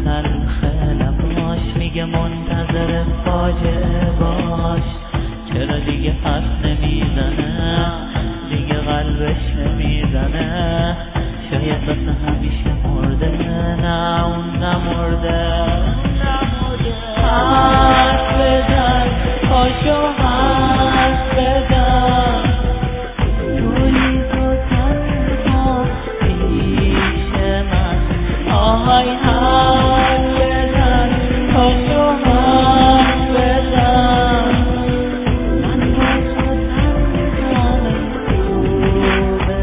تلخه لباش میگه منتظر فاجعه باش. چرا دیگه حرف نمیزنه، دیگه قلبش نمیزنه، شاید واسه همیشه مرده. نه اون نمرده. حرف بزن، پاشو حرف بزن، توی تو تنها پیش من. آهای حرف بزن، پاشو حرف بزن، من با تو تنها خوبه.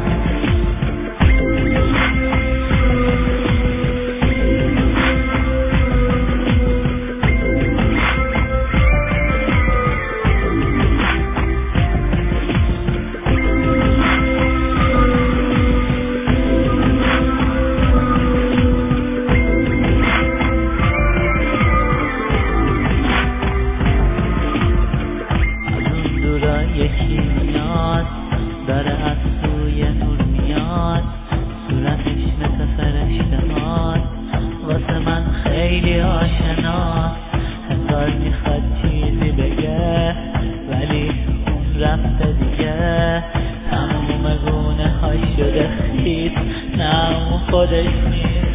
یکی میاد داره از سوی نور میاد، صورتش مثل فرشته‌هاست، واسه من خیلی آشناست. انگار میخواد چیزی بگه ولی اون رفته دیگه. تموم گونه ها شده خیس، نه اون خودش نیست.